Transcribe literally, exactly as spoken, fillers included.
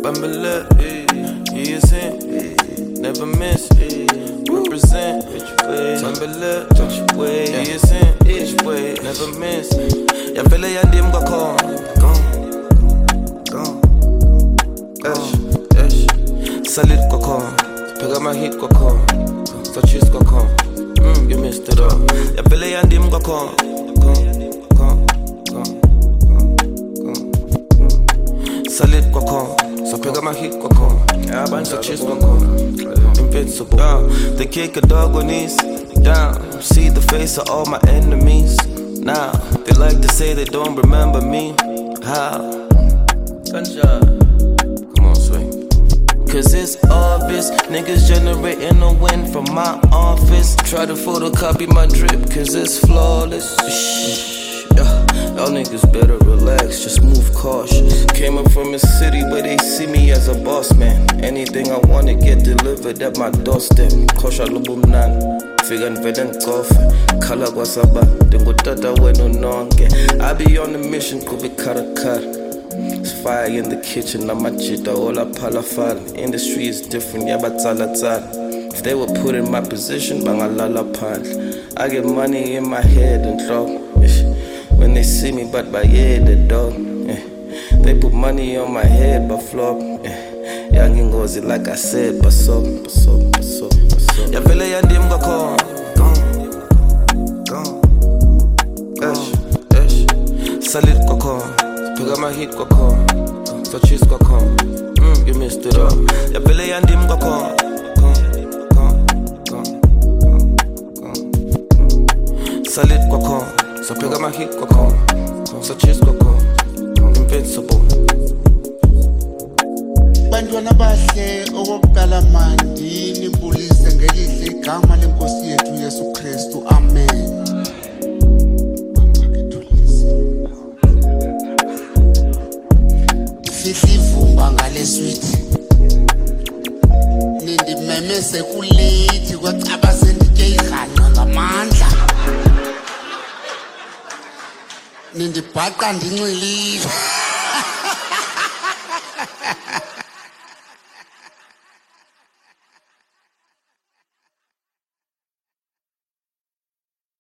Bambalip, he is in, never miss, represent, Bambalip, he is in, never miss. Ya vele yandim kwa kon, kon, esh, esh. Salit kwa kon, pega ma hit kwa kon, so cheese kwa kon. Mm, you missed it all. Ya vele yandim kwa kon, kon, kon, kon, kon, kon. Salit kwa kon. So pega my hit kwa kon, so cheese kwa kon. Invincible. Uh, they kick a dog on knees down. See the face of all my enemies. Now they like to say they don't remember me. How? Gunshot. Come on, swing. Cause it's obvious, niggas generating a win from my office. Try to photocopy my drip, cause it's flawless. Shh, yeah. Y'all niggas better relax, just move cautious. Came up from a city where they see me as a boss man. Anything I wanna get delivered at my doorstep. Kosha lubumnan, figure veden kofe. Kala kwasaba, dengo tata weno nonke. I be on a mission, kubi karakar. It's fire in the kitchen, I'm a chita, all a palafal. Industry is different, yabatala tal. If they were put in my position, bangalala pan. I get money in my head and throw. When they see me, but by yeah, the dog. Eh. They put money on my head, but flop. Eh. Young and goes it like I said, but so, but so, but so, but so. Ya vele yandim kwa kon, kon, kon, esh, esh. Salit kwa kon, pega ma hit kwa kon, so cheese kwa kon. Mm, you missed it all. Ya vele yandim kwa kon, kon, kon, kon, kon, kon. Salit kwa kon. So pega my hit kwa kon, so cheese kwa kon, invincible. Bantwana bahle okokuqala mandi nimbulise ngelihle igama lenkosi yethu Yesu Kristu. Amen. Sisivumba ngale sweet. Nindimemese kulethi kwacaba sendike ighanqa ngamandla. Nindibhaqa ndinxilile.